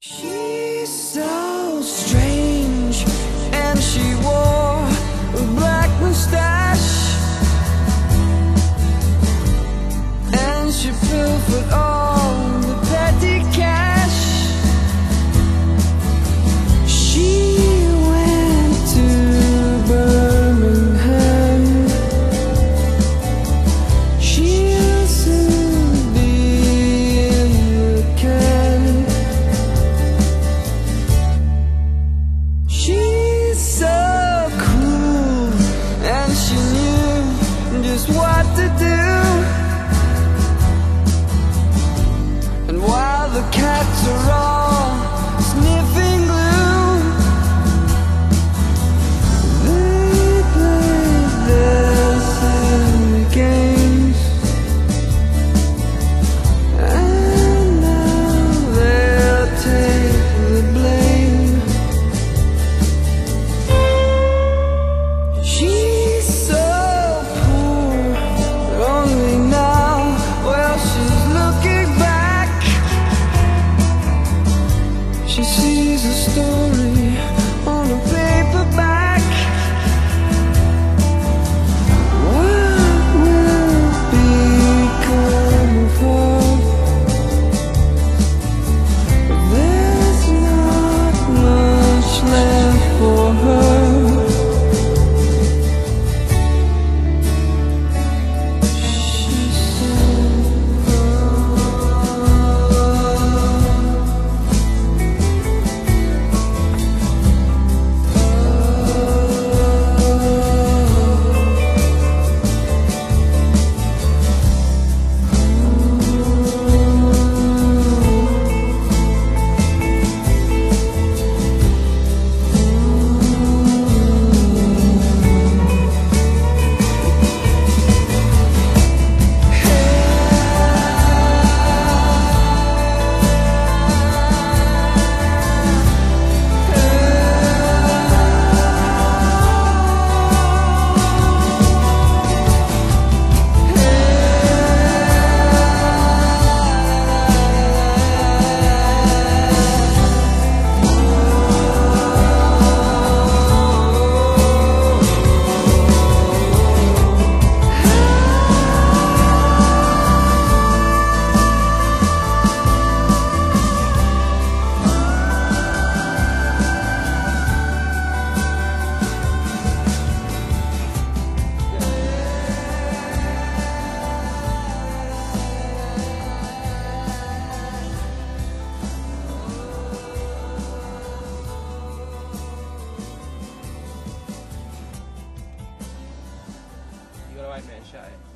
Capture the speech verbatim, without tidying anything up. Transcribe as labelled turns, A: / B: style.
A: She's so strange, and she wore a black mustache, and she pilfered all the petty cash. She went to Birmingham. She'll soon be in the can. She's so cool, and she knew just what to do. And while the cats are all sniffing glue, they play their silly games, and now they'll take the blame. She's so poor, only now, well, she's looking back. She sees a story on a paperback. What will become of her? There's not much left for her. She's so
B: You got a white man shot.